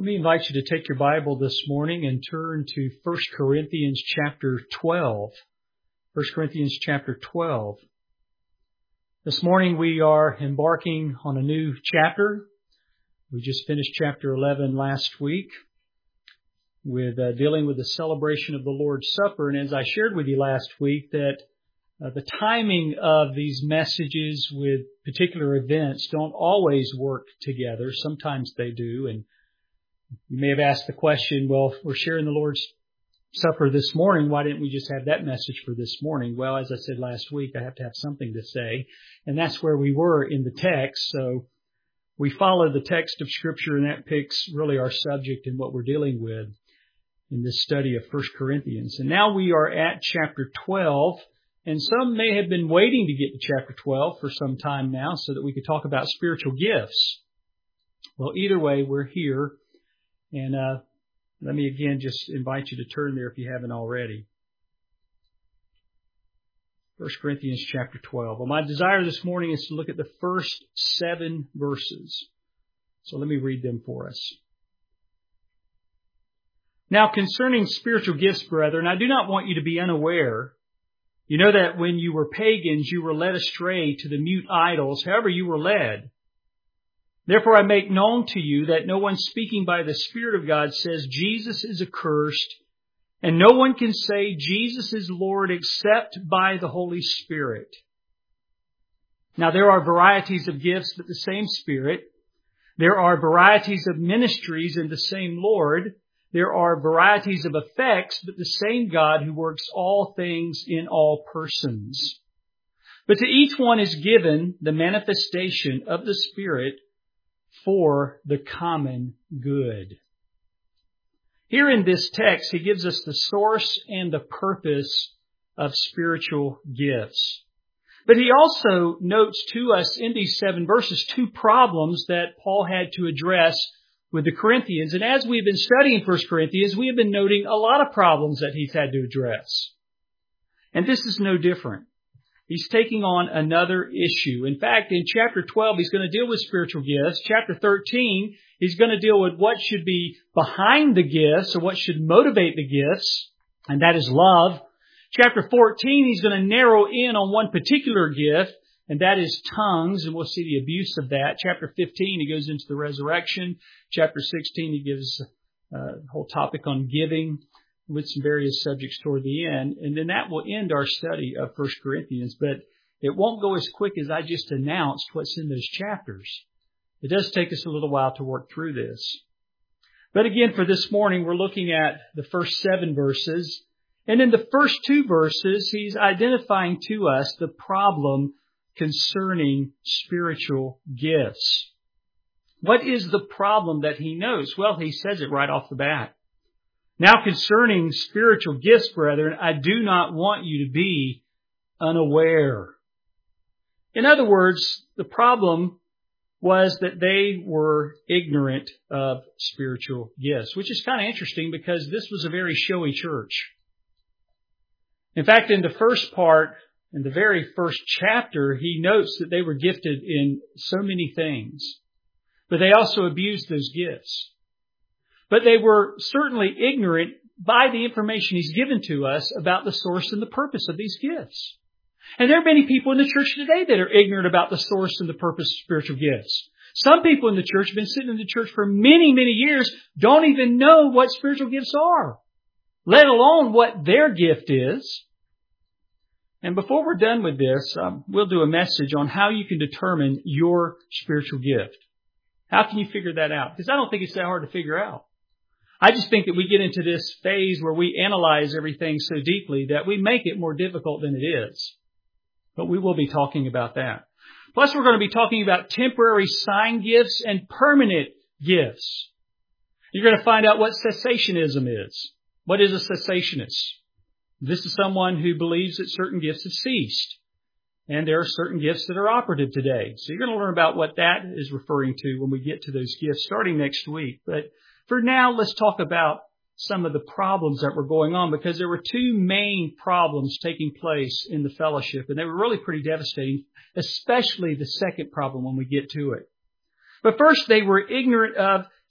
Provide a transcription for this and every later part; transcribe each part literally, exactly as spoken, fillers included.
Let me invite you to take your Bible this morning and turn to First Corinthians chapter twelve. First Corinthians chapter twelve. This morning we are embarking on a new chapter. We just finished chapter eleven last week with uh, dealing with the celebration of the Lord's Supper. And as I shared with you last week, that uh, the timing of these messages with particular events don't always work together. Sometimes they do. And you may have asked the question, well, if we're sharing the Lord's Supper this morning, why didn't we just have that message for this morning? Well, as I said last week, I have to have something to say. And that's where we were in the text. So we follow the text of Scripture, and that picks really our subject and what we're dealing with in this study of First Corinthians. And now we are at chapter twelve. And some may have been waiting to get to chapter twelve for some time now so that we could talk about spiritual gifts. Well, either way, we're here. And uh, let me again just invite you to turn there if you haven't already. First Corinthians chapter twelve. Well, my desire this morning is to look at the first seven verses. So let me read them for us. Now, concerning spiritual gifts, brethren, I do not want you to be unaware. You know that when you were pagans, you were led astray to the mute idols, however you were led. Therefore, I make known to you that no one speaking by the Spirit of God says Jesus is accursed, and no one can say Jesus is Lord except by the Holy Spirit. Now, there are varieties of gifts, but the same Spirit. There are varieties of ministries and the same Lord. There are varieties of effects, but the same God who works all things in all persons. But to each one is given the manifestation of the Spirit for the common good. Here in this text, he gives us the source and the purpose of spiritual gifts. But he also notes to us in these seven verses two problems that Paul had to address with the Corinthians. And as we've been studying First Corinthians, we have been noting a lot of problems that he's had to address. And this is no different. He's taking on another issue. In fact, in chapter twelve, he's going to deal with spiritual gifts. Chapter thirteen, he's going to deal with what should be behind the gifts or what should motivate the gifts, and that is love. Chapter fourteen, he's going to narrow in on one particular gift, and that is tongues, and we'll see the abuse of that. Chapter fifteen, he goes into the resurrection. Chapter sixteen, he gives a whole topic on giving, with some various subjects toward the end. And then that will end our study of First Corinthians. But it won't go as quick as I just announced what's in those chapters. It does take us a little while to work through this. But again, for this morning, we're looking at the first seven verses. And in the first two verses, he's identifying to us the problem concerning spiritual gifts. What is the problem that he knows? Well, he says it right off the bat. Now, concerning spiritual gifts, brethren, I do not want you to be unaware. In other words, the problem was that they were ignorant of spiritual gifts, which is kind of interesting because this was a very showy church. In fact, in the first part, in the very first chapter, he notes that they were gifted in so many things, but they also abused those gifts. But they were certainly ignorant by the information he's given to us about the source and the purpose of these gifts. And there are many people in the church today that are ignorant about the source and the purpose of spiritual gifts. Some people in the church have been sitting in the church for many, many years, don't even know what spiritual gifts are, let alone what their gift is. And before we're done with this, um, we'll do a message on how you can determine your spiritual gift. How can you figure that out? Because I don't think it's that hard to figure out. I just think that we get into this phase where we analyze everything so deeply that we make it more difficult than it is. But we will be talking about that. Plus, we're going to be talking about temporary sign gifts and permanent gifts. You're going to find out what cessationism is. What is a cessationist? This is someone who believes that certain gifts have ceased. And there are certain gifts that are operative today. So you're going to learn about what that is referring to when we get to those gifts starting next week. But for now, let's talk about some of the problems that were going on, because there were two main problems taking place in the fellowship, and they were really pretty devastating, especially the second problem when we get to it. But first, they were ignorant of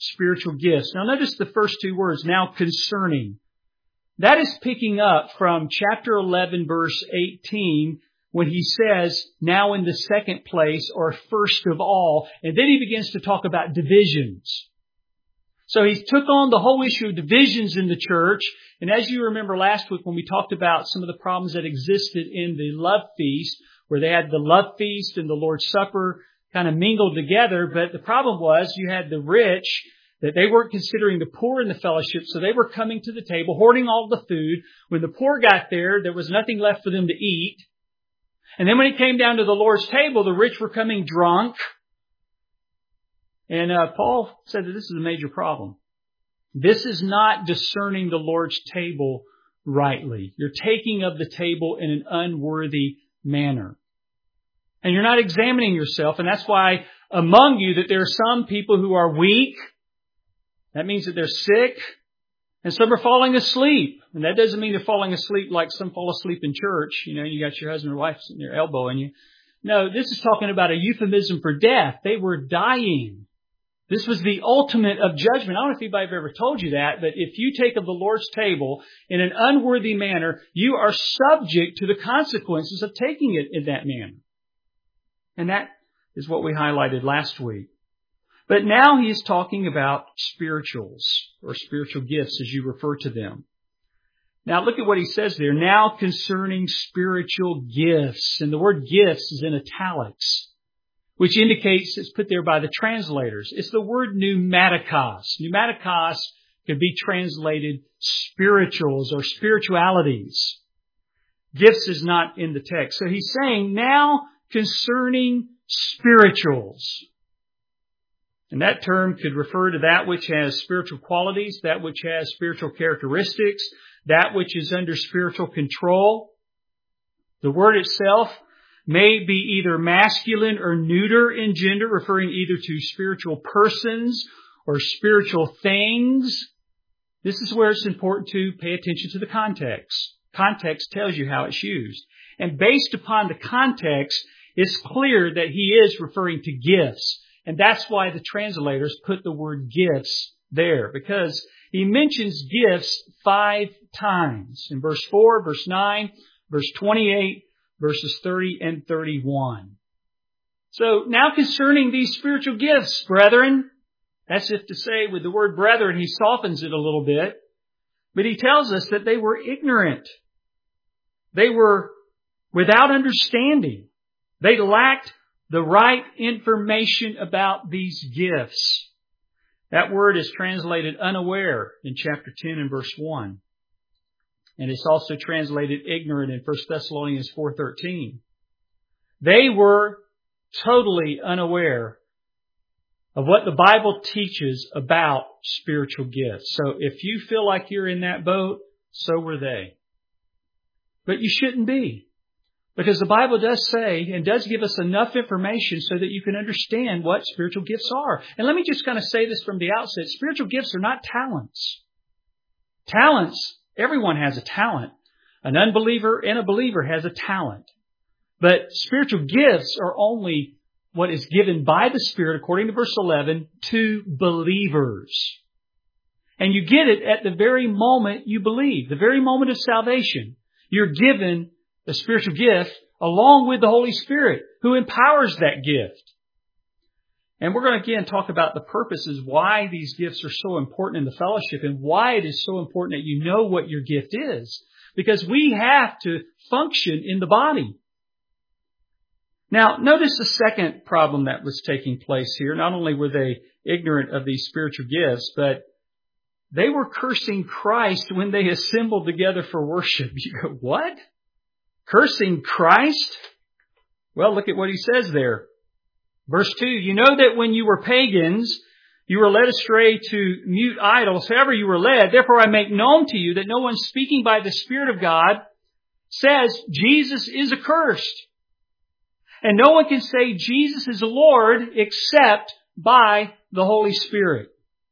spiritual gifts. Now notice the first two words, now concerning. That is picking up from chapter eleven, verse eighteen, when he says, now in the second place, or first of all. And then he begins to talk about divisions. So he took on the whole issue of divisions in the church. And as you remember last week when we talked about some of the problems that existed in the love feast, where they had the love feast and the Lord's Supper kind of mingled together. But the problem was you had the rich, that they weren't considering the poor in the fellowship. So they were coming to the table, hoarding all the food. When the poor got there, there was nothing left for them to eat. And then when it came down to the Lord's table, the rich were coming drunk. And uh, Paul said that this is a major problem. This is not discerning the Lord's table rightly. You're taking of the table in an unworthy manner. And you're not examining yourself. And that's why among you that there are some people who are weak. That means that they're sick. And some are falling asleep. And that doesn't mean they're falling asleep like some fall asleep in church. You know, you got your husband or wife sitting there elbowing you. No, this is talking about a euphemism for death. They were dying. This was the ultimate of judgment. I don't know if anybody ever told you that, but if you take of the Lord's table in an unworthy manner, you are subject to the consequences of taking it in that manner. And that is what we highlighted last week. But now he is talking about spirituals, or spiritual gifts as you refer to them. Now look at what he says there. Now concerning spiritual gifts. And the word gifts is in italics, which indicates it's put there by the translators. It's the word pneumatikos. Pneumatikos could be translated spirituals or spiritualities. Gifts is not in the text. So he's saying now concerning spirituals. And that term could refer to that which has spiritual qualities, that which has spiritual characteristics, that which is under spiritual control. The word itself may be either masculine or neuter in gender, referring either to spiritual persons or spiritual things. This is where it's important to pay attention to the context. Context tells you how it's used. And based upon the context, it's clear that he is referring to gifts. And that's why the translators put the word gifts there, because he mentions gifts five times. In verse four, verse nine, verse twenty-eight, verses thirty and thirty-one. So now concerning these spiritual gifts, brethren, that's if to say with the word brethren, he softens it a little bit. But he tells us that they were ignorant. They were without understanding. They lacked the right information about these gifts. That word is translated unaware in chapter ten and verse one. And it's also translated ignorant in First Thessalonians four thirteen. They were totally unaware of what the Bible teaches about spiritual gifts. So if you feel like you're in that boat, so were they. But you shouldn't be. Because the Bible does say and does give us enough information so that you can understand what spiritual gifts are. And let me just kind of say this from the outset. Spiritual gifts are not talents. Talents, everyone has a talent. An unbeliever and a believer has a talent. But spiritual gifts are only what is given by the Spirit, according to verse eleven, to believers. And you get it at the very moment you believe, the very moment of salvation. You're given the spiritual gift along with the Holy Spirit who empowers that gift. And we're going to again talk about the purposes why these gifts are so important in the fellowship and why it is so important that you know what your gift is. Because we have to function in the body. Now, notice the second problem that was taking place here. Not only were they ignorant of these spiritual gifts, but they were cursing Christ when they assembled together for worship. You go, what? Cursing Christ? Well, look at what he says there. Verse two, you know that when you were pagans, you were led astray to mute idols, however you were led. Therefore I make known to you that no one speaking by the Spirit of God says Jesus is accursed. And no one can say Jesus is the Lord except by the Holy Spirit.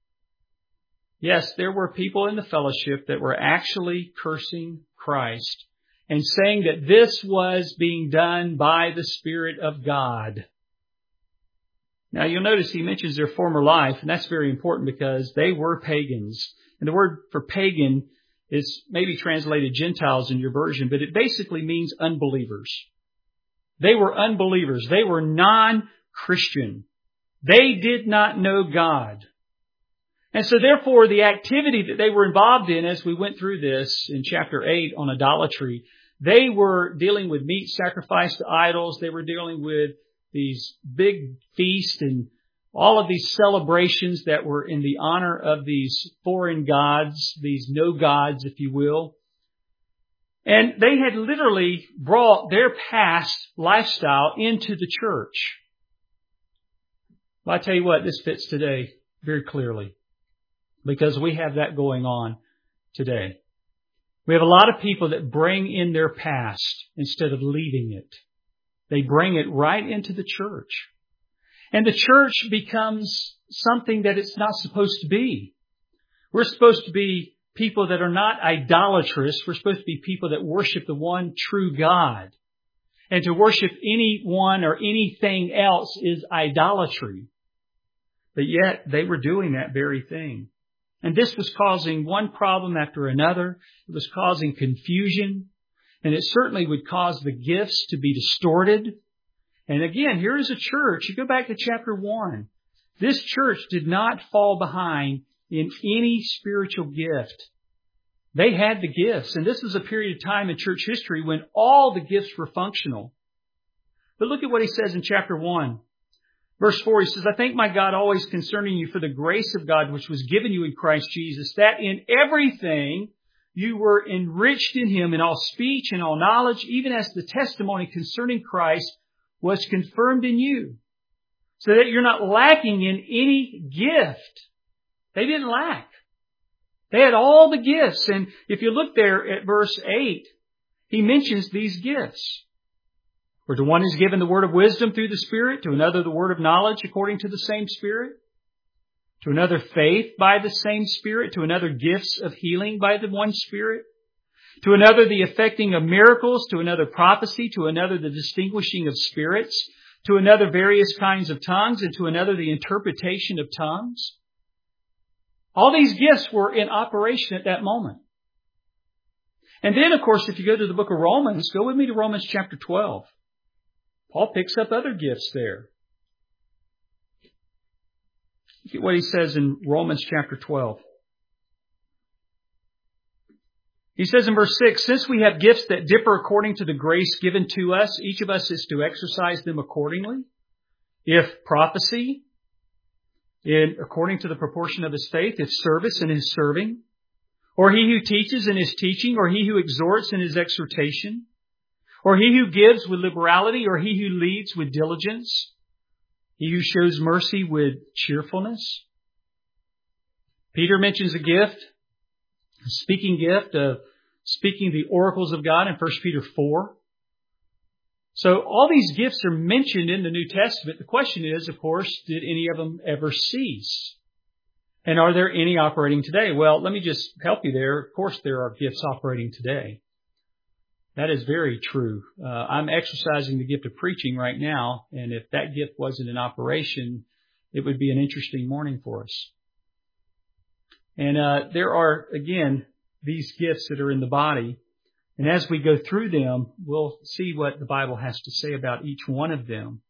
Yes, there were people in the fellowship that were actually cursing Christ and saying that this was being done by the Spirit of God. Now you'll notice he mentions their former life, and that's very important because they were pagans. And the word for pagan is maybe translated Gentiles in your version, but it basically means unbelievers. They were unbelievers. They were non-Christian. They did not know God. And so therefore the activity that they were involved in as we went through this in chapter eight on idolatry, they were dealing with meat sacrificed to idols. They were dealing with these big feasts and all of these celebrations that were in the honor of these foreign gods, these no gods, if you will. And they had literally brought their past lifestyle into the church. Well, I tell you what, this fits today very clearly because we have that going on today. We have a lot of people that bring in their past instead of leaving it. They bring it right into the church. And the church becomes something that it's not supposed to be. We're supposed to be people that are not idolatrous. We're supposed to be people that worship the one true God. And to worship anyone or anything else is idolatry. But yet they were doing that very thing. And this was causing one problem after another. It was causing confusion. And it certainly would cause the gifts to be distorted. And again, here is a church. You go back to chapter one. This church did not fall behind in any spiritual gift. They had the gifts. And this was a period of time in church history when all the gifts were functional. But look at what he says in chapter one. Verse four, he says, I thank my God always concerning you for the grace of God which was given you in Christ Jesus, that in everything you were enriched in Him in all speech and all knowledge, even as the testimony concerning Christ was confirmed in you, so that you're not lacking in any gift. They didn't lack. They had all the gifts. And if you look there at verse eight, he mentions these gifts. For to one is given the word of wisdom through the Spirit, to another the word of knowledge according to the same Spirit, to another faith by the same Spirit, to another gifts of healing by the one Spirit, to another the effecting of miracles, to another prophecy, to another the distinguishing of spirits, to another various kinds of tongues, and to another the interpretation of tongues. All these gifts were in operation at that moment. And then, of course, if you go to the book of Romans, go with me to Romans chapter twelve. Paul picks up other gifts there. Look at what he says in Romans chapter twelve. He says in verse six, since we have gifts that differ according to the grace given to us, each of us is to exercise them accordingly. If prophecy, in according to the proportion of his faith, if service in his serving, or he who teaches in his teaching, or he who exhorts in his exhortation, or he who gives with liberality, or he who leads with diligence, he who shows mercy with cheerfulness. Peter mentions a gift, a speaking gift of speaking the oracles of God in First Peter four. So all these gifts are mentioned in the New Testament. The question is, of course, did any of them ever cease? And are there any operating today? Well, let me just help you there. Of course, there are gifts operating today. That is very true. Uh, I'm exercising the gift of preaching right now, and if that gift wasn't in operation, it would be an interesting morning for us. And uh, there are, again, these gifts that are in the body. And as we go through them, we'll see what the Bible has to say about each one of them.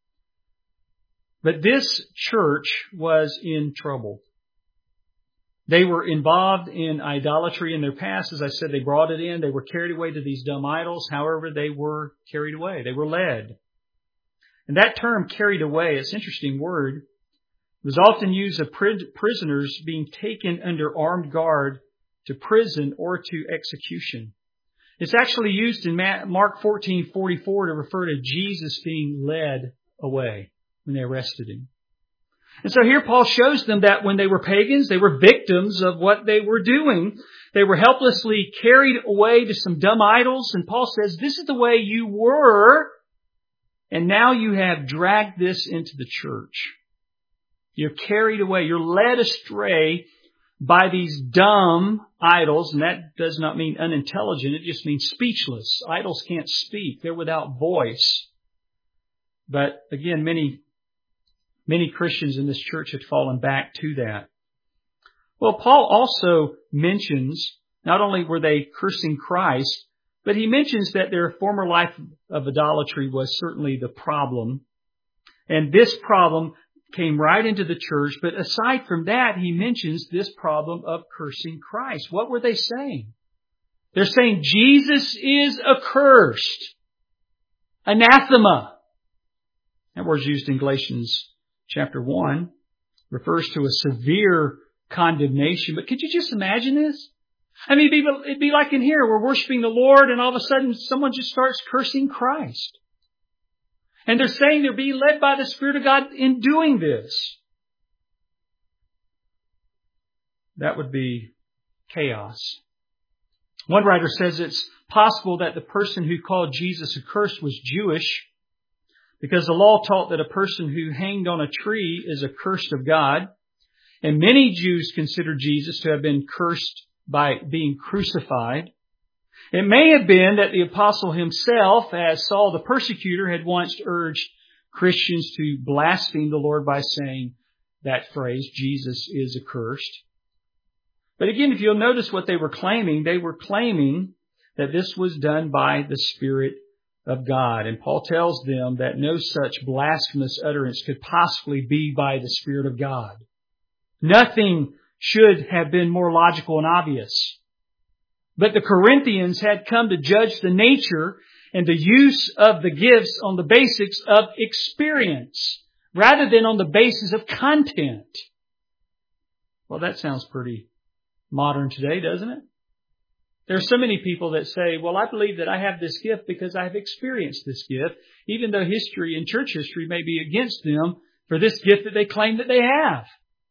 But this church was in trouble. They were involved in idolatry in their past. As I said, they brought it in. They were carried away to these dumb idols. However, they were carried away. They were led. And that term, carried away, it's an interesting word. It was often used of prisoners being taken under armed guard to prison or to execution. It's actually used in Mark fourteen forty-four to refer to Jesus being led away when they arrested Him. And so here Paul shows them that when they were pagans, they were victims of what they were doing. They were helplessly carried away to some dumb idols. And Paul says, this is the way you were. And now you have dragged this into the church. You're carried away. You're led astray by these dumb idols. And that does not mean unintelligent. It just means speechless. Idols can't speak. They're without voice. But again, many Many Christians in this church had fallen back to that. Well, Paul also mentions, not only were they cursing Christ, but he mentions that their former life of idolatry was certainly the problem. And this problem came right into the church. But aside from that, he mentions this problem of cursing Christ. What were they saying? They're saying Jesus is accursed. Anathema. That word's used in Galatians chapter one. Refers to a severe condemnation. But could you just imagine this? I mean, it'd be, it'd be like in here, we're worshiping the Lord and all of a sudden someone just starts cursing Christ. And they're saying they're being led by the Spirit of God in doing this. That would be chaos. One writer says it's possible that the person who called Jesus accursed was Jewish, because the law taught that a person who hanged on a tree is accursed of God. And many Jews considered Jesus to have been cursed by being crucified. It may have been that the apostle himself, as Saul the persecutor, had once urged Christians to blaspheme the Lord by saying that phrase, Jesus is accursed. But again, if you'll notice what they were claiming, they were claiming that this was done by the Spirit of God. And Paul tells them that no such blasphemous utterance could possibly be by the Spirit of God. Nothing should have been more logical and obvious. But the Corinthians had come to judge the nature and the use of the gifts on the basics of experience rather than on the basis of content. Well, that sounds pretty modern today, doesn't it? There are so many people that say, well, I believe that I have this gift because I have experienced this gift, even though history and church history may be against them for this gift that they claim that they have.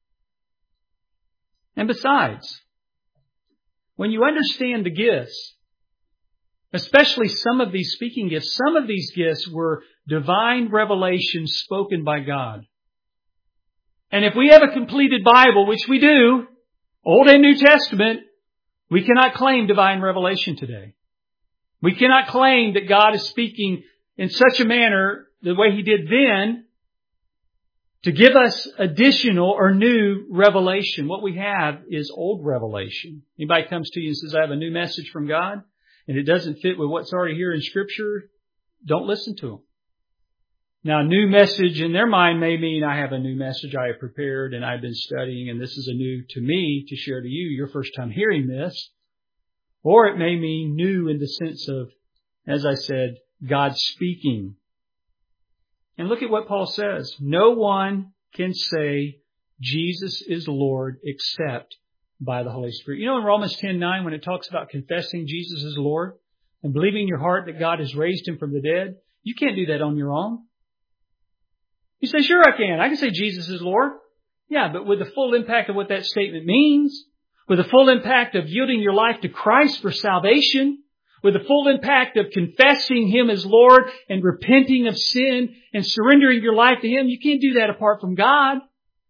And besides, when you understand the gifts, especially some of these speaking gifts, some of these gifts were divine revelations spoken by God. And if we have a completed Bible, which we do, Old and New Testament, we cannot claim divine revelation today. We cannot claim that God is speaking in such a manner, the way He did then, to give us additional or new revelation. What we have is old revelation. Anybody comes to you and says, I have a new message from God, and it doesn't fit with what's already here in Scripture, don't listen to them. Now, a new message in their mind may mean I have a new message I have prepared and I've been studying, and this is a new to me to share to you, your first time hearing this. Or it may mean new in the sense of, as I said, God speaking. And look at what Paul says. No one can say Jesus is Lord except by the Holy Spirit. You know in Romans ten nine when it talks about confessing Jesus is Lord and believing in your heart that God has raised Him from the dead, you can't do that on your own. You say, sure I can. I can say Jesus is Lord. Yeah, but with the full impact of what that statement means, with the full impact of yielding your life to Christ for salvation, with the full impact of confessing Him as Lord and repenting of sin and surrendering your life to Him, you can't do that apart from God.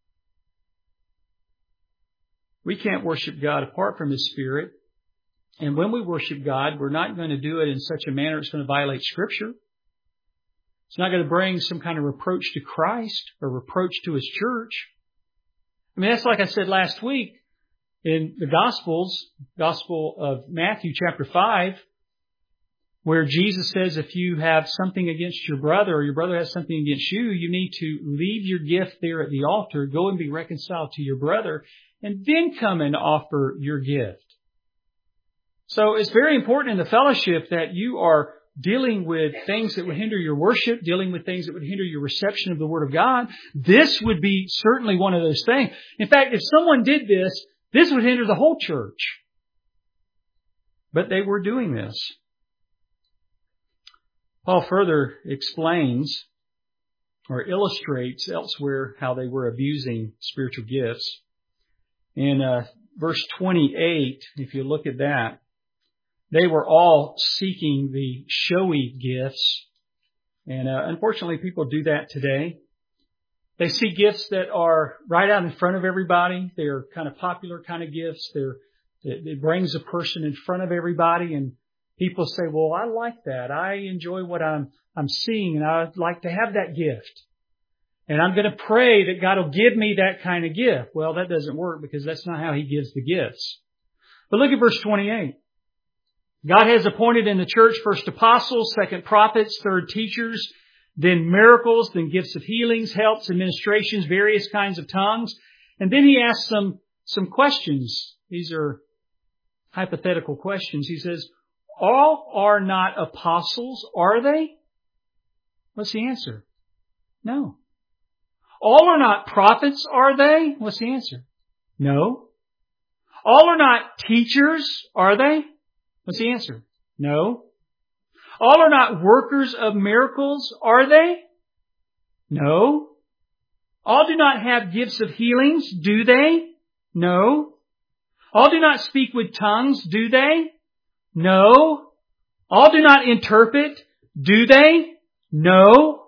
We can't worship God apart from His Spirit. And when we worship God, we're not going to do it in such a manner it's going to violate Scripture. It's not going to bring some kind of reproach to Christ or reproach to His church. I mean, that's like I said last week in the Gospels, Gospel of Matthew chapter five, where Jesus says if you have something against your brother or your brother has something against you, you need to leave your gift there at the altar, go and be reconciled to your brother, and then come and offer your gift. So it's very important in the fellowship that you are dealing with things that would hinder your worship, dealing with things that would hinder your reception of the Word of God. This would be certainly one of those things. In fact, if someone did this, this would hinder the whole church. But they were doing this. Paul further explains or illustrates elsewhere how they were abusing spiritual gifts. In uh, verse twenty-eight, if you look at that, they were all seeking the showy gifts. And uh, unfortunately, people do that today. They see gifts that are right out in front of everybody. They are kind of popular kind of gifts. They're, it, it brings a person in front of everybody. And people say, well, I like that. I enjoy what I'm, I'm seeing, and I'd like to have that gift. And I'm going to pray that God will give me that kind of gift. Well, that doesn't work because that's not how He gives the gifts. But look at verse twenty-eight. God has appointed in the church first apostles, second prophets, third teachers, then miracles, then gifts of healings, helps, administrations, various kinds of tongues. And then He asks some, some questions. These are hypothetical questions. He says, all are not apostles, are they? What's the answer? No. All are not prophets, are they? What's the answer? No. All are not teachers, are they? What's the answer? No. All are not workers of miracles, are they? No. All do not have gifts of healings, do they? No. All do not speak with tongues, do they? No. All do not interpret, do they? No.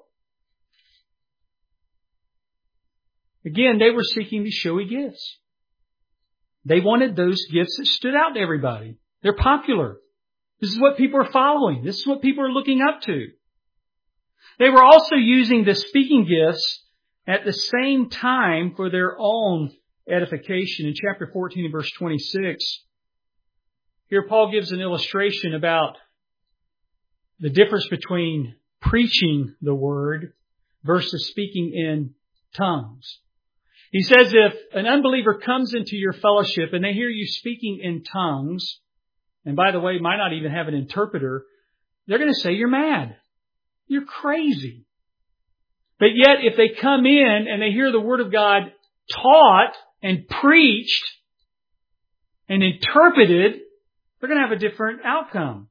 Again, they were seeking these showy gifts. They wanted those gifts that stood out to everybody. They're popular. This is what people are following. This is what people are looking up to. They were also using the speaking gifts at the same time for their own edification. In chapter fourteen and verse twenty-six, here Paul gives an illustration about the difference between preaching the word versus speaking in tongues. He says if an unbeliever comes into your fellowship and they hear you speaking in tongues, and by the way, might not even have an interpreter, they're going to say you're mad. You're crazy. But yet, if they come in and they hear the Word of God taught and preached and interpreted, they're going to have a different outcome.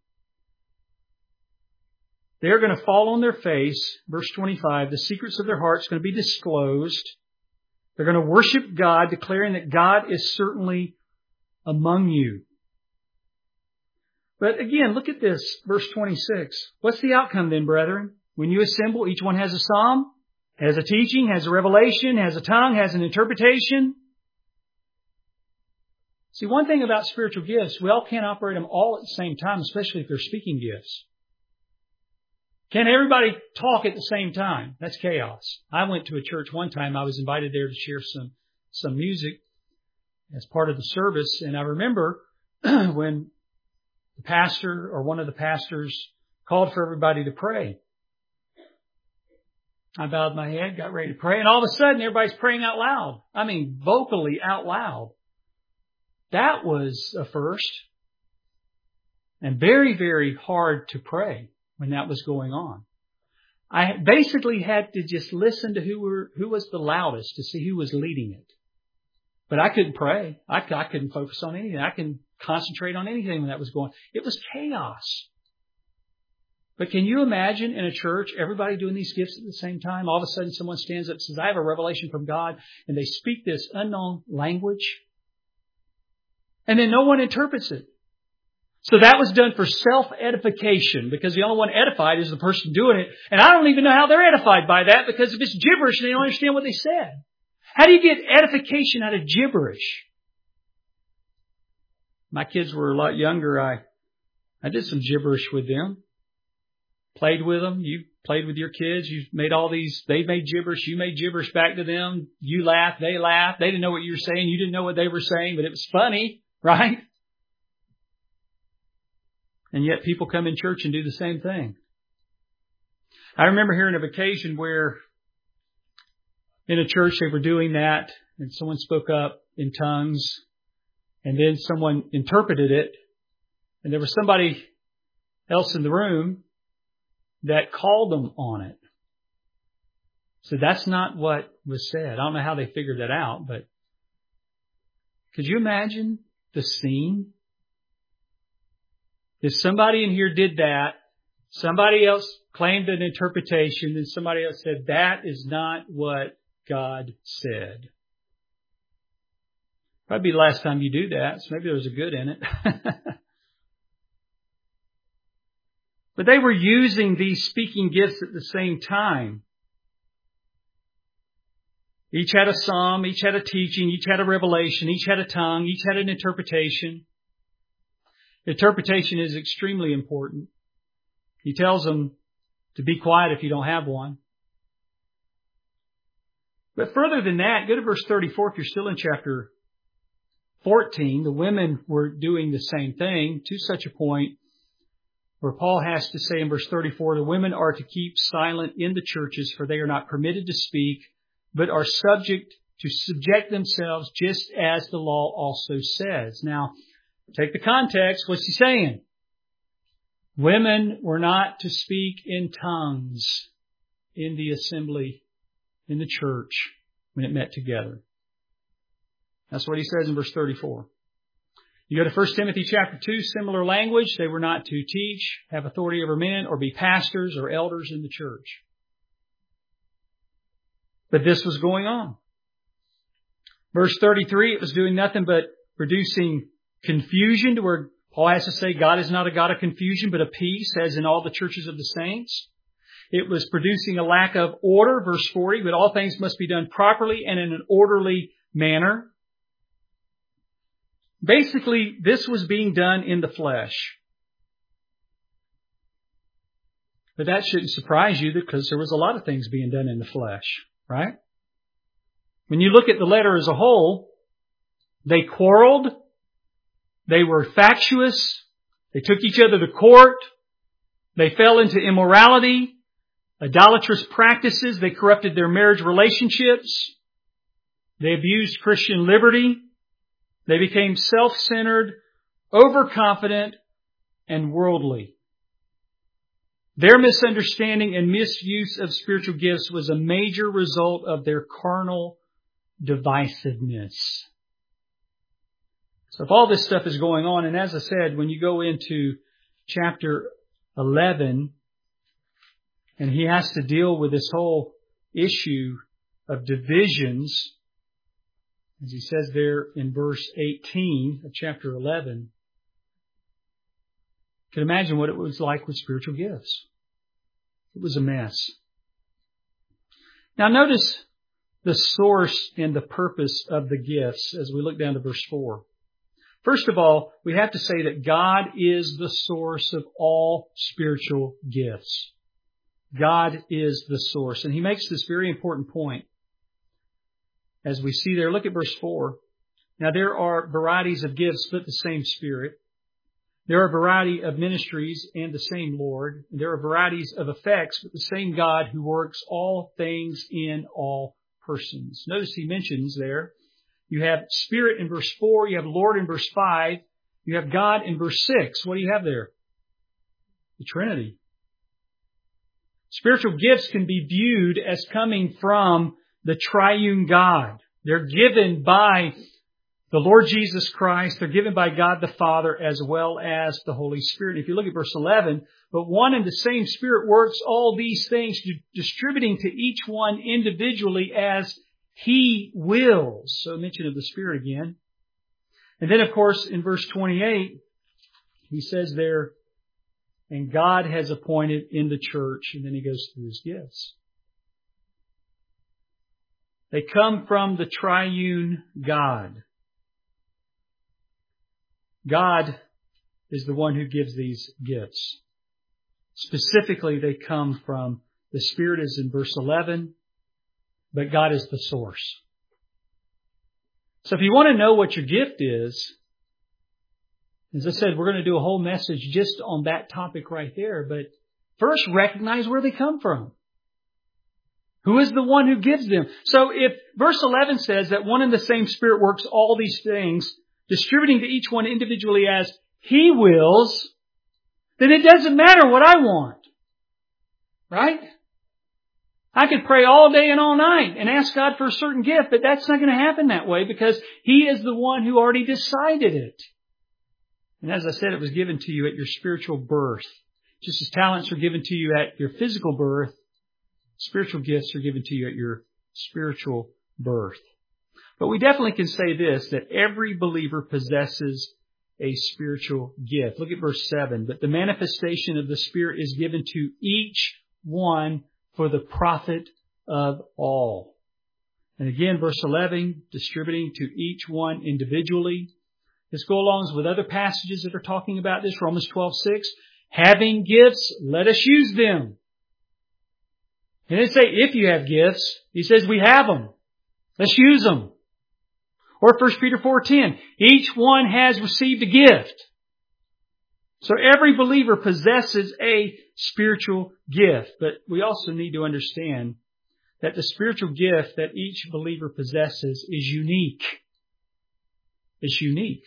They're going to fall on their face. Verse twenty-five, the secrets of their hearts are going to be disclosed. They're going to worship God, declaring that God is certainly among you. But again, look at this, verse twenty-six. What's the outcome then, brethren? When you assemble, each one has a psalm, has a teaching, has a revelation, has a tongue, has an interpretation. See, one thing about spiritual gifts, we all can't operate them all at the same time, especially if they're speaking gifts. Can everybody talk at the same time? That's chaos. I went to a church one time. I was invited there to share some, some music as part of the service. And I remember when the pastor or one of the pastors called for everybody to pray. I bowed my head, got ready to pray, and all of a sudden everybody's praying out loud. I mean, vocally out loud. That was a first. And very, very hard to pray when that was going on. I basically had to just listen to who were, who was the loudest to see who was leading it. But I couldn't pray. I, I couldn't focus on anything. I couldn't concentrate on anything when that was going on. It was chaos. But can you imagine in a church, everybody doing these gifts at the same time? All of a sudden someone stands up and says, I have a revelation from God, and they speak this unknown language. And then no one interprets it. So that was done for self-edification, because the only one edified is the person doing it. And I don't even know how they're edified by that, because if it's gibberish, they don't understand what they said. How do you get edification out of gibberish? My kids were a lot younger. I, I did some gibberish with them. Played with them. You played with your kids. You made all these, they made gibberish. You made gibberish back to them. You laughed. They laughed. They didn't know what you were saying. You didn't know what they were saying, but it was funny, right? And yet people come in church and do the same thing. I remember hearing of an occasion where in a church they were doing that, and someone spoke up in tongues, and then someone interpreted it, and there was somebody else in the room that called them on it. So that's not what was said. I don't know how they figured that out, but could you imagine the scene? If somebody in here did that, somebody else claimed an interpretation, and somebody else said, that is not what God said. Probably be the last time you do that, so maybe there was a good in it. But they were using these speaking gifts at the same time. Each had a psalm, each had a teaching, each had a revelation, each had a tongue, each had an interpretation. Interpretation is extremely important. He tells them to be quiet if you don't have one. But further than that, go to verse thirty-four if you're still in chapter fourteen. The women were doing the same thing to such a point where Paul has to say in verse thirty-four, the women are to keep silent in the churches, for they are not permitted to speak, but are subject to subject themselves just as the law also says. Now, take the context. What's he saying? Women were not to speak in tongues in the assembly, in the church, when it met together. That's what he says in verse thirty-four. You go to First Timothy chapter two, similar language. They were not to teach, have authority over men, or be pastors or elders in the church. But this was going on. Verse thirty-three, it was doing nothing but producing confusion, to where Paul has to say God is not a God of confusion, but of peace, as in all the churches of the saints. It was producing a lack of order, verse forty, but all things must be done properly and in an orderly manner. Basically, this was being done in the flesh. But that shouldn't surprise you, because there was a lot of things being done in the flesh, right? When you look at the letter as a whole, they quarreled, they were factious, they took each other to court, they fell into immorality, idolatrous practices, they corrupted their marriage relationships, they abused Christian liberty, they became self-centered, overconfident, and worldly. Their misunderstanding and misuse of spiritual gifts was a major result of their carnal divisiveness. So if all this stuff is going on, and as I said, when you go into chapter eleven, and he has to deal with this whole issue of divisions, as he says there in verse eighteen of chapter eleven, you can imagine what it was like with spiritual gifts. It was a mess. Now notice the source and the purpose of the gifts as we look down to verse four. First of all, we have to say that God is the source of all spiritual gifts. God is the source. And he makes this very important point. As we see there, look at verse four. Now there are varieties of gifts, but the same Spirit. There are a variety of ministries and the same Lord. There are varieties of effects, but the same God who works all things in all persons. Notice he mentions there, you have Spirit in verse four, you have Lord in verse five, you have God in verse six. What do you have there? The Trinity. Spiritual gifts can be viewed as coming from the triune God. They're given by the Lord Jesus Christ. They're given by God the Father as well as the Holy Spirit. If you look at verse eleven, but one and the same Spirit works all these things, distributing to each one individually as He wills. So mention of the Spirit again. And then, of course, in verse twenty-eight, he says there, and God has appointed in the church, and then he goes through his gifts. They come from the triune God. God is the one who gives these gifts. Specifically, they come from the Spirit, as in verse eleven, but God is the source. So if you want to know what your gift is, as I said, we're going to do a whole message just on that topic right there, but first recognize where they come from. Who is the one who gives them? So if verse eleven says that one and the same Spirit works all these things, distributing to each one individually as He wills, then it doesn't matter what I want. Right? I could pray all day and all night and ask God for a certain gift, but that's not going to happen that way because He is the one who already decided it. And as I said, it was given to you at your spiritual birth. Just as talents are given to you at your physical birth, spiritual gifts are given to you at your spiritual birth. But we definitely can say this, that every believer possesses a spiritual gift. Look at verse seven. But the manifestation of the Spirit is given to each one for the profit of all. And again, verse eleven, distributing to each one individually. This goes along with other passages that are talking about this. Romans twelve six. Having gifts, let us use them. He didn't say if you have gifts. He says we have them. Let's use them. Or First Peter four ten, each one has received a gift. So every believer possesses a spiritual gift. But we also need to understand that the spiritual gift that each believer possesses is unique. It's unique.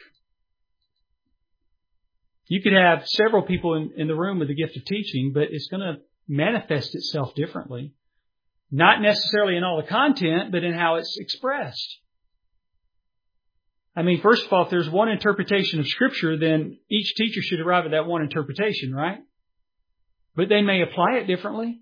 You could have several people in, in the room with the gift of teaching, but it's going to manifest itself differently. Not necessarily in all the content, but in how it's expressed. I mean, first of all, if there's one interpretation of Scripture, then each teacher should arrive at that one interpretation, right? But they may apply it differently.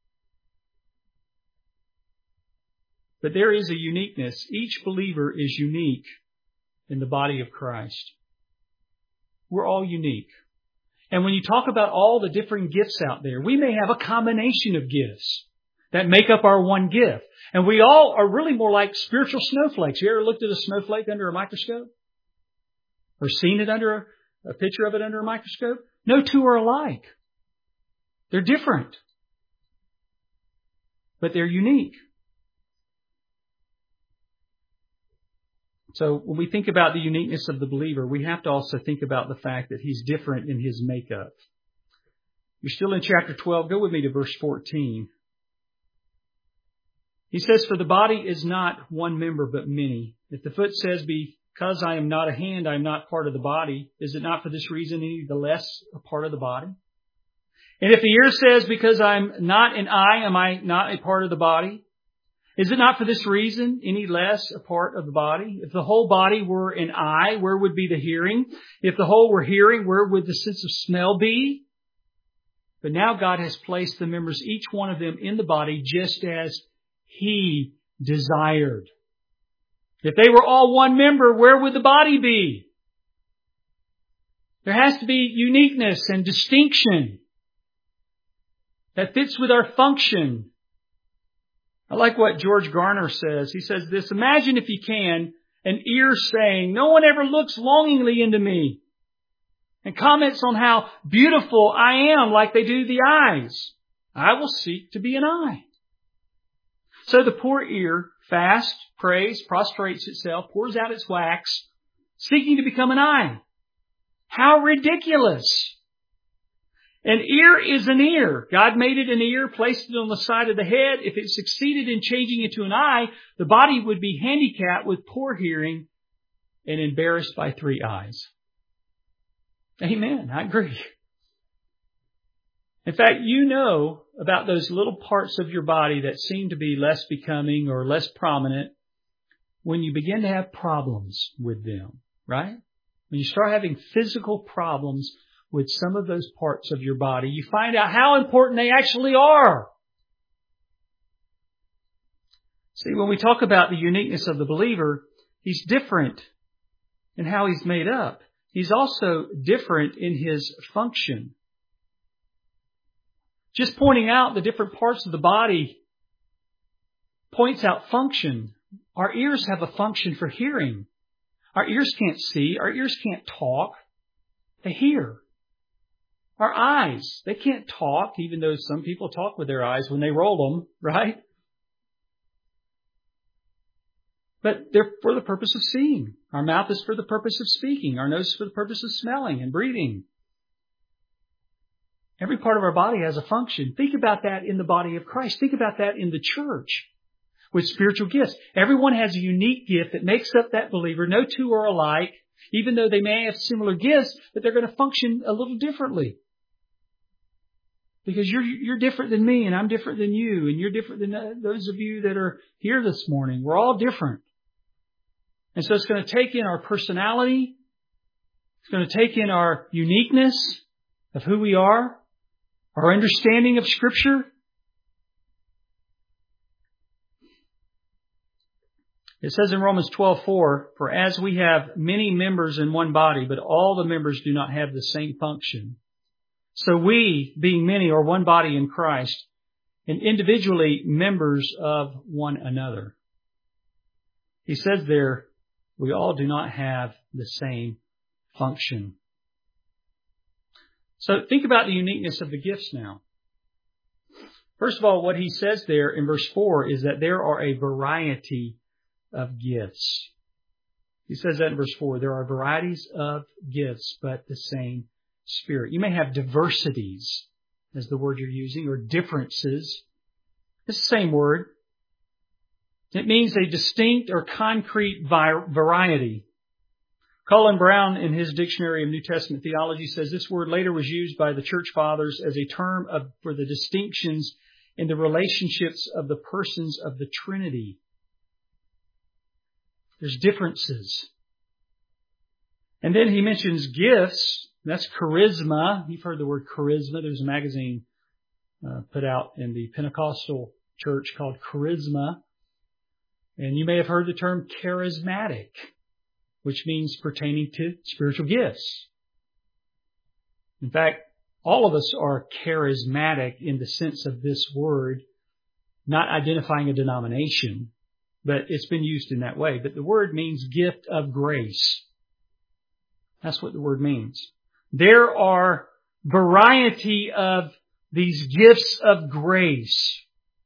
But there is a uniqueness. Each believer is unique in the body of Christ. We're all unique. And when you talk about all the different gifts out there, we may have a combination of gifts that make up our one gift. And we all are really more like spiritual snowflakes. You ever looked at a snowflake under a microscope? Or seen it under a, a picture of it under a microscope? No two are alike. They're different. But they're unique. So when we think about the uniqueness of the believer, we have to also think about the fact that he's different in his makeup. You're still in chapter twelve. Go with me to verse fourteen. He says, for the body is not one member, but many. If the foot says, because I am not a hand, I am not part of the body, is it not for this reason any the less a part of the body? And if the ear says, because I'm not an eye, am I not a part of the body? Is it not for this reason any less a part of the body? If the whole body were an eye, where would be the hearing? If the whole were hearing, where would the sense of smell be? But now God has placed the members, each one of them, in the body just as He desired. If they were all one member, where would the body be? There has to be uniqueness and distinction that fits with our function. I like what George Garner says. He says this, imagine if you can, an ear saying, no one ever looks longingly into me, and comments on how beautiful I am like they do the eyes. I will seek to be an eye. So the poor ear fasts, prays, prostrates itself, pours out its wax, seeking to become an eye. How ridiculous! An ear is an ear. God made it an ear, placed it on the side of the head. If it succeeded in changing it to an eye, the body would be handicapped with poor hearing and embarrassed by three eyes. Amen. I agree. In fact, you know about those little parts of your body that seem to be less becoming or less prominent when you begin to have problems with them, right? When you start having physical problems with some of those parts of your body, you find out how important they actually are. See, when we talk about the uniqueness of the believer, he's different in how he's made up. He's also different in his function. Just pointing out the different parts of the body points out function. Our ears have a function for hearing. Our ears can't see. Our ears can't talk. They hear. Our eyes, they can't talk, even though some people talk with their eyes when they roll them, right? But they're for the purpose of seeing. Our mouth is for the purpose of speaking. Our nose is for the purpose of smelling and breathing. Every part of our body has a function. Think about that in the body of Christ. Think about that in the church with spiritual gifts. Everyone has a unique gift that makes up that believer. No two are alike, even though they may have similar gifts, but they're going to function a little differently. Because you're you're different than me, and I'm different than you, and you're different than those of you that are here this morning. We're all different. And so it's going to take in our personality. It's going to take in our uniqueness of who we are, our understanding of Scripture. It says in Romans twelve four, for as we have many members in one body, but all the members do not have the same function. So we, being many, are one body in Christ, and individually members of one another. He says there, we all do not have the same function. So think about the uniqueness of the gifts now. First of all, what he says there in verse four is that there are a variety of gifts. He says that in verse four. There are varieties of gifts, but the same Spirit. You may have diversities, as the word you're using, or differences. It's the same word. It means a distinct or concrete variety. Colin Brown, in his Dictionary of New Testament Theology, says this word later was used by the Church Fathers as a term of, for the distinctions in the relationships of the persons of the Trinity. There's differences. And then he mentions gifts. That's charisma. You've heard the word charisma. There's a magazine uh, put out in the Pentecostal church called Charisma. And you may have heard the term charismatic, which means pertaining to spiritual gifts. In fact, all of us are charismatic in the sense of this word, not identifying a denomination, but it's been used in that way. But the word means gift of grace. That's what the word means. There are variety of these gifts of grace.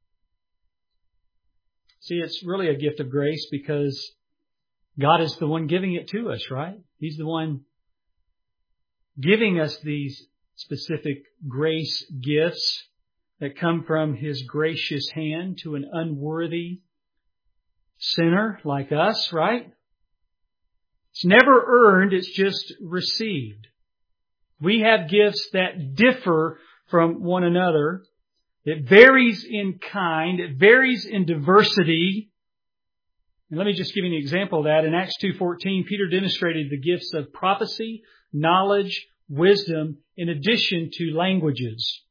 See, it's really a gift of grace because God is the one giving it to us, right? He's the one giving us these specific grace gifts that come from His gracious hand to an unworthy sinner like us, right? It's never earned, it's just received. We have gifts that differ from one another. It varies in kind. It varies in diversity. And let me just give you an example of that. In Acts two fourteen, Peter demonstrated the gifts of prophecy, knowledge, wisdom, in addition to languages.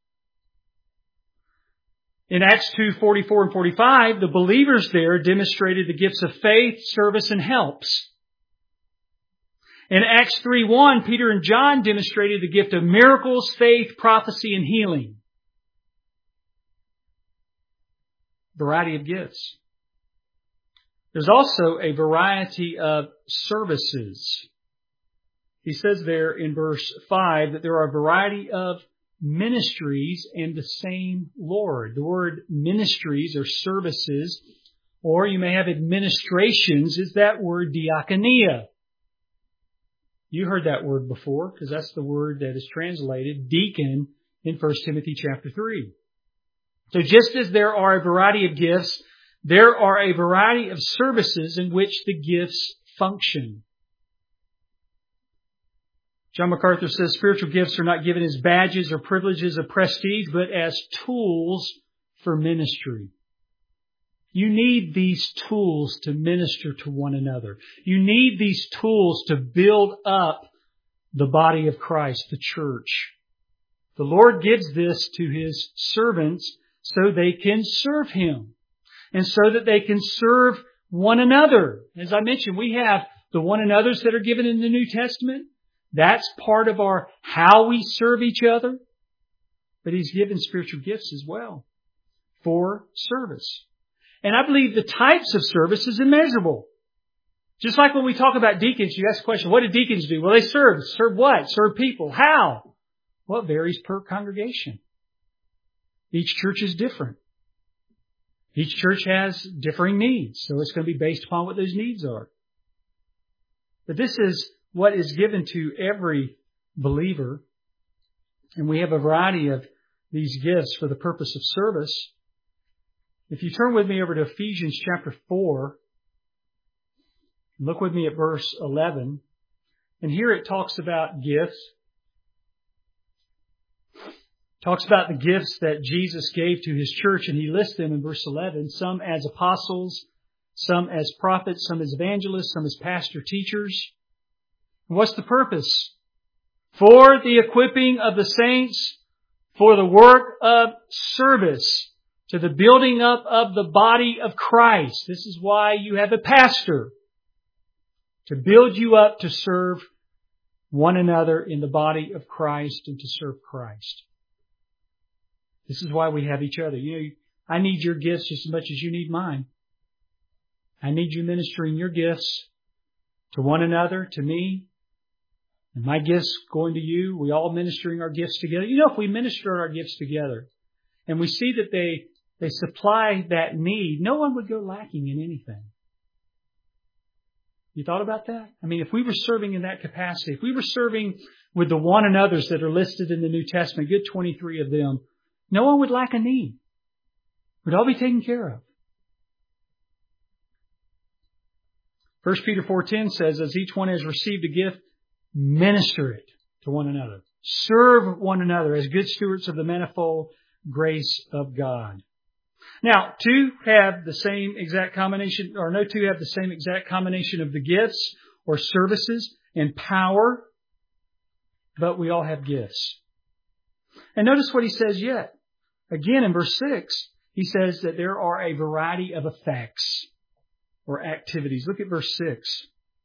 In Acts two forty-four and forty-five, the believers there demonstrated the gifts of faith, service, and helps. In Acts three one, Peter and John demonstrated the gift of miracles, faith, prophecy, and healing. Variety of gifts. There's also a variety of services. He says there in verse five that there are a variety of ministries and the same Lord. The word ministries or services, or you may have administrations, is that word diakonia. You heard that word before because that's the word that is translated deacon in First Timothy chapter three. So just as there are a variety of gifts, there are a variety of services in which the gifts function. John MacArthur says spiritual gifts are not given as badges or privileges of prestige, but as tools for ministry. You need these tools to minister to one another. You need these tools to build up the body of Christ, the church. The Lord gives this to His servants so they can serve Him and so that they can serve one another. As I mentioned, we have the one another's that are given in the New Testament. That's part of our how we serve each other. But He's given spiritual gifts as well for service. And I believe the types of service is immeasurable. Just like when we talk about deacons, you ask the question, what do deacons do? Well, they serve. Serve what? Serve people. How? Well, it varies per congregation. Each church is different. Each church has differing needs, so it's going to be based upon what those needs are. But this is what is given to every believer, and we have a variety of these gifts for the purpose of service. If you turn with me over to Ephesians chapter four, look with me at verse eleven, and here it talks about gifts. Talks about the gifts that Jesus gave to His church, and He lists them in verse eleven. Some as apostles, some as prophets, some as evangelists, some as pastor teachers. And what's the purpose? For the equipping of the saints, for the work of service, to the building up of the body of Christ. This is why you have a pastor. To build you up to serve one another in the body of Christ and to serve Christ. This is why we have each other. You know, I need your gifts just as much as you need mine. I need you ministering your gifts to one another, to me, and my gifts going to you. We all ministering our gifts together. You know, if we minister our gifts together and we see that they, they supply that need, no one would go lacking in anything. You thought about that? I mean, if we were serving in that capacity, if we were serving with the one another's that are listed in the New Testament, good twenty-three of them, no one would lack a need. We'd all be taken care of. First Peter four ten says, as each one has received a gift, minister it to one another. Serve one another as good stewards of the manifold grace of God. Now, two have the same exact combination, or no two have the same exact combination of the gifts or services and power, but we all have gifts. And notice what he says yet. Again, in verse six, he says that there are a variety of effects or activities. Look at verse six.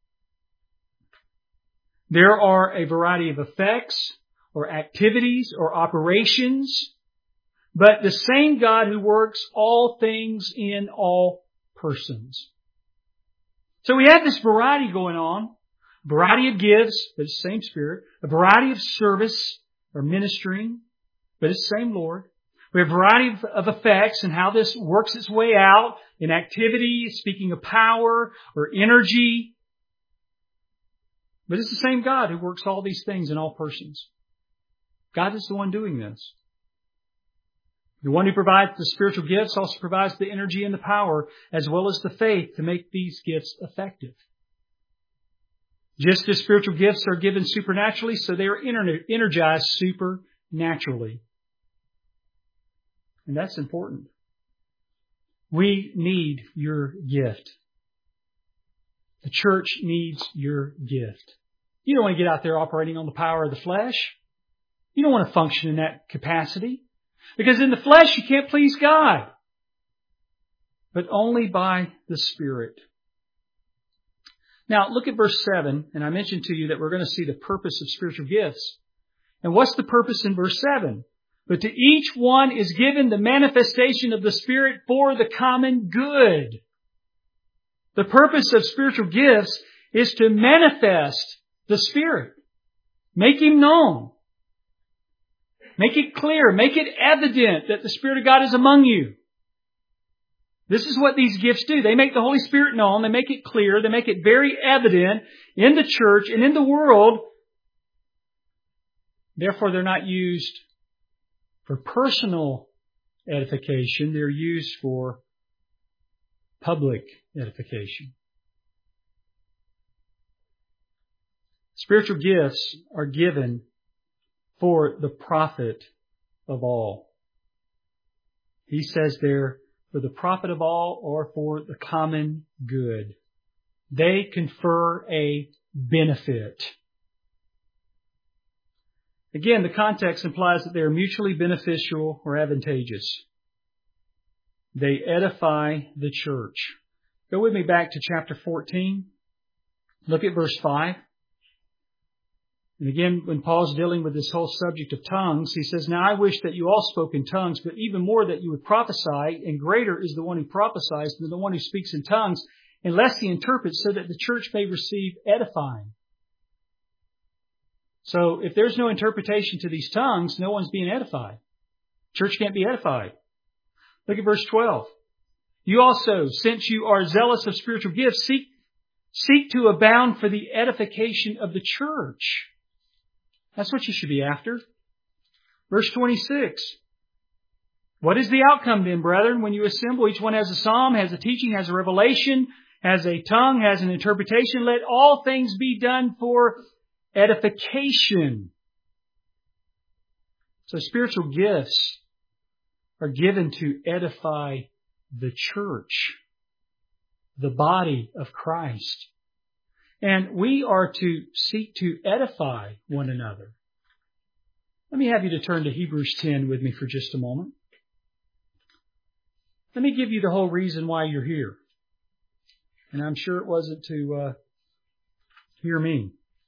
There are a variety of effects or activities or operations, but the same God who works all things in all persons. So we have this variety going on, a variety of gifts, but it's the same Spirit, a variety of service or ministering, but it's the same Lord. We have a variety of, of effects and how this works its way out in activity, speaking of power or energy. But it's the same God who works all these things in all persons. God is the one doing this. The one who provides the spiritual gifts also provides the energy and the power as well as the faith to make these gifts effective. Just as spiritual gifts are given supernaturally, so they are energized supernaturally. And that's important. We need your gift. The church needs your gift. You don't want to get out there operating on the power of the flesh. You don't want to function in that capacity. Because in the flesh you can't please God. But only by the Spirit. Now look at verse seven. And I mentioned to you that we're going to see the purpose of spiritual gifts. And what's the purpose in verse seven? But to each one is given the manifestation of the Spirit for the common good. The purpose of spiritual gifts is to manifest the Spirit. Make Him known. Make it clear. Make it evident that the Spirit of God is among you. This is what these gifts do. They make the Holy Spirit known. They make it clear. They make it very evident in the church and in the world. Therefore, they're not used for personal edification. They're used for public edification. Spiritual gifts are given for the profit of all. He says there, for the profit of all or for the common good. They confer a benefit. Again, the context implies that they are mutually beneficial or advantageous. They edify the church. Go with me back to chapter fourteen. Look at verse five. And again, when Paul's dealing with this whole subject of tongues, he says, now I wish that you all spoke in tongues, but even more that you would prophesy, and greater is the one who prophesies than the one who speaks in tongues, unless he interprets, so that the church may receive edifying. So if there's no interpretation to these tongues, no one's being edified. Church can't be edified. Look at verse twelve. You also, since you are zealous of spiritual gifts, seek, seek to abound for the edification of the church. That's what you should be after. Verse twenty-six. What is the outcome then, brethren, when you assemble? Each one has a psalm, has a teaching, has a revelation, has a tongue, has an interpretation. Let all things be done for edification. So spiritual gifts are given to edify the church, the body of Christ. And we are to seek to edify one another. Let me have you to turn to Hebrews ten with me for just a moment. Let me give you the whole reason why you're here. And I'm sure it wasn't to uh, hear me.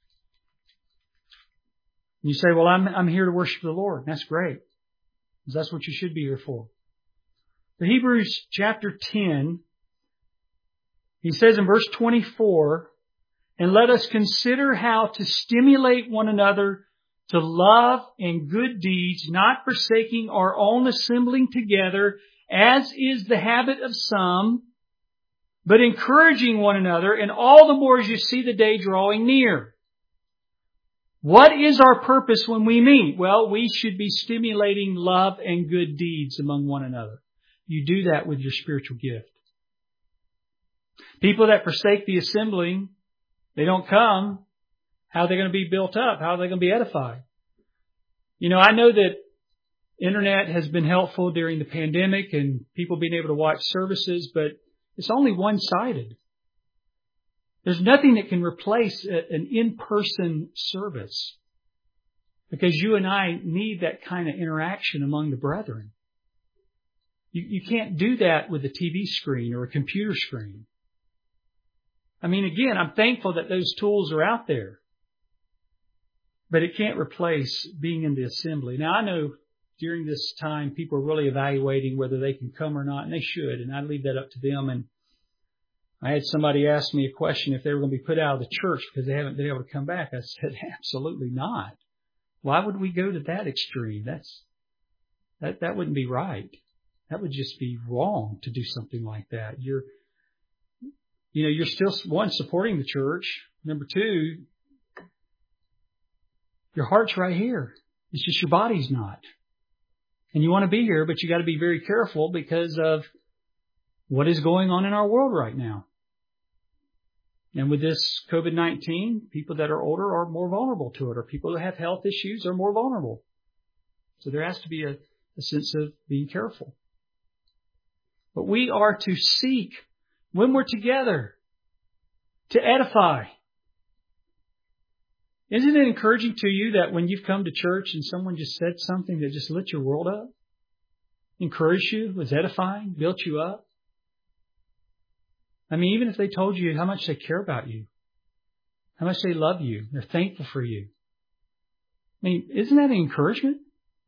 You say, well, I'm, I'm here to worship the Lord. That's great. Because that's what you should be here for. The Hebrews chapter ten, he says in verse twenty-four, and let us consider how to stimulate one another to love and good deeds, not forsaking our own assembling together, as is the habit of some, but encouraging one another, and all the more as you see the day drawing near. What is our purpose when we meet? Well, we should be stimulating love and good deeds among one another. You do that with your spiritual gift. People that forsake the assembling, they don't come. How are they going to be built up? How are they going to be edified? You know, I know that internet has been helpful during the pandemic and people being able to watch services, but it's only one-sided. There's nothing that can replace an in-person service because you and I need that kind of interaction among the brethren. You, you can't do that with a T V screen or a computer screen. I mean, again, I'm thankful that those tools are out there, but it can't replace being in the assembly. Now, I know during this time, people are really evaluating whether they can come or not, and they should, and I leave that up to them. And I had somebody ask me a question if they were going to be put out of the church because they haven't been able to come back. I said, absolutely not. Why would we go to that extreme? That's that that wouldn't be right. That would just be wrong to do something like that. You're, you know, you're still, one, supporting the church. Number two, your heart's right here. It's just your body's not. And you want to be here, but you got to be very careful because of what is going on in our world right now. And with this COVID nineteen, people that are older are more vulnerable to it, or people that have health issues are more vulnerable. So there has to be a, a sense of being careful. But we are to seek, when we're together, to edify. Isn't it encouraging to you that when you've come to church and someone just said something that just lit your world up, encouraged you, was edifying, built you up? I mean, even if they told you how much they care about you, how much they love you, they're thankful for you. I mean, isn't that an encouragement?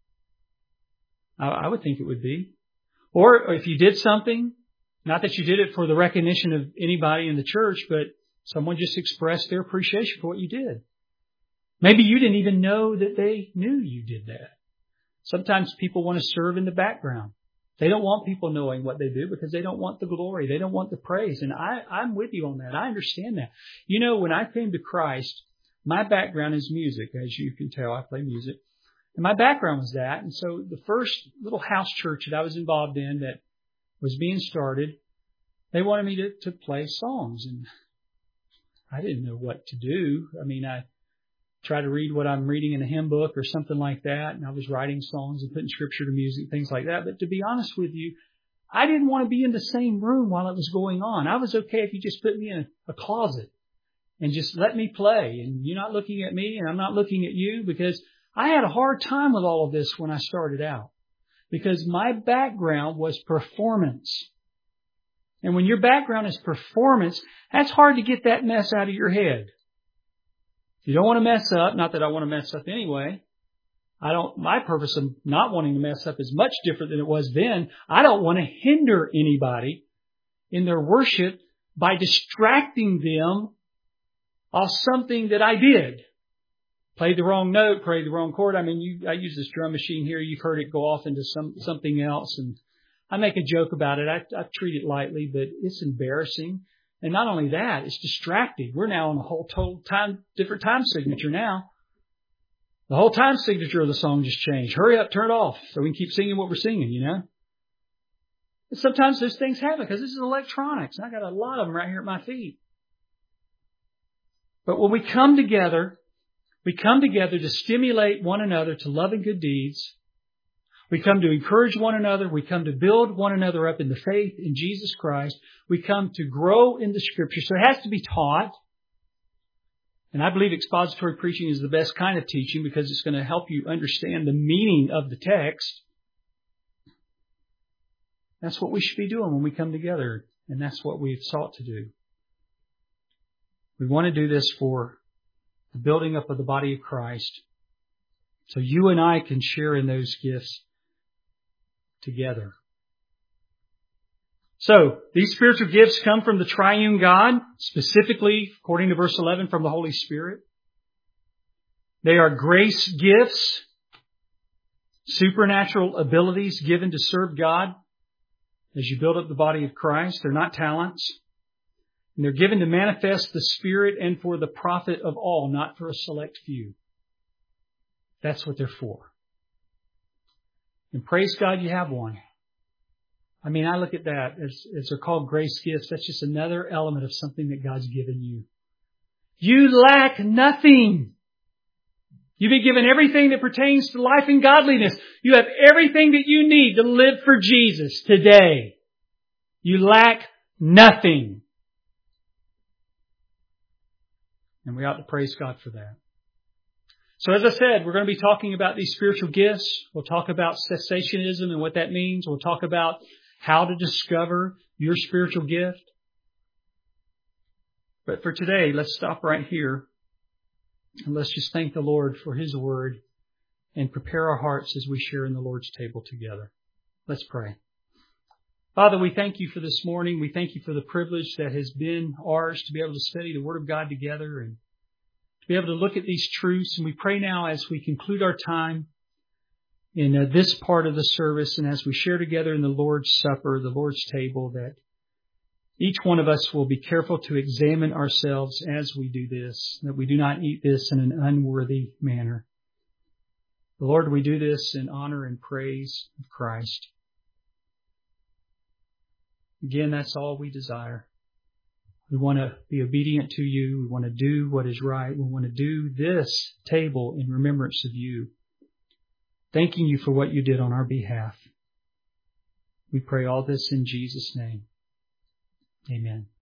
I, I would think it would be. Or if you did something, not that you did it for the recognition of anybody in the church, but someone just expressed their appreciation for what you did. Maybe you didn't even know that they knew you did that. Sometimes people want to serve in the background. They don't want people knowing what they do because they don't want the glory. They don't want the praise. And I, I'm with you on that. I understand that. You know, when I came to Christ, my background is music. As you can tell, I play music. And my background was that. And so the first little house church that I was involved in that was being started, they wanted me to, to play songs. And I didn't know what to do. I mean, I try to read what I'm reading in a hymn book or something like that. And I was writing songs and putting scripture to music, things like that. But to be honest with you, I didn't want to be in the same room while it was going on. I was okay if you just put me in a closet and just let me play. And you're not looking at me and I'm not looking at you, because I had a hard time with all of this when I started out, because my background was performance. And when your background is performance, that's hard to get that mess out of your head. You don't want to mess up. Not that I want to mess up anyway. I don't, my purpose of not wanting to mess up is much different than it was then. I don't want to hinder anybody in their worship by distracting them off something that I did. Played the wrong note, played the wrong chord. I mean, you, I use this drum machine here. You've heard it go off into some, something else. And I make a joke about it. I, I treat it lightly, but it's embarrassing. And not only that, it's distracting. We're now on a whole total time, different time signature now. The whole time signature of the song just changed. Hurry up, turn it off so we can keep singing what we're singing, you know. And sometimes those things happen because this is electronics. And I got a lot of them right here at my feet. But when we come together, we come together to stimulate one another to love and good deeds. We come to encourage one another. We come to build one another up in the faith in Jesus Christ. We come to grow in the Scripture. So it has to be taught. And I believe expository preaching is the best kind of teaching because it's going to help you understand the meaning of the text. That's what we should be doing when we come together. And that's what we've sought to do. We want to do this for the building up of the body of Christ, so you and I can share in those gifts together. So, these spiritual gifts come from the triune God, specifically, according to verse eleven, from the Holy Spirit. They are grace gifts, supernatural abilities given to serve God as you build up the body of Christ. They're not talents. And they're given to manifest the Spirit and for the profit of all, not for a select few. That's what they're for. And praise God you have one. I mean, I look at that as, as they're called grace gifts. That's just another element of something that God's given you. You lack nothing. You've been given everything that pertains to life and godliness. You have everything that you need to live for Jesus today. You lack nothing. And we ought to praise God for that. So as I said, we're going to be talking about these spiritual gifts. We'll talk about cessationism and what that means. We'll talk about how to discover your spiritual gift. But for today, let's stop right here. And let's just thank the Lord for His Word and prepare our hearts as we share in the Lord's table together. Let's pray. Father, we thank You for this morning. We thank You for the privilege that has been ours to be able to study the Word of God together and to be able to look at these truths. And we pray now as we conclude our time in uh, this part of the service and as we share together in the Lord's Supper, the Lord's table, that each one of us will be careful to examine ourselves as we do this, that we do not eat this in an unworthy manner. Lord, we do this in honor and praise of Christ. Again, that's all we desire. We want to be obedient to You. We want to do what is right. We want to do this table in remembrance of You, thanking You for what You did on our behalf. We pray all this in Jesus' name. Amen.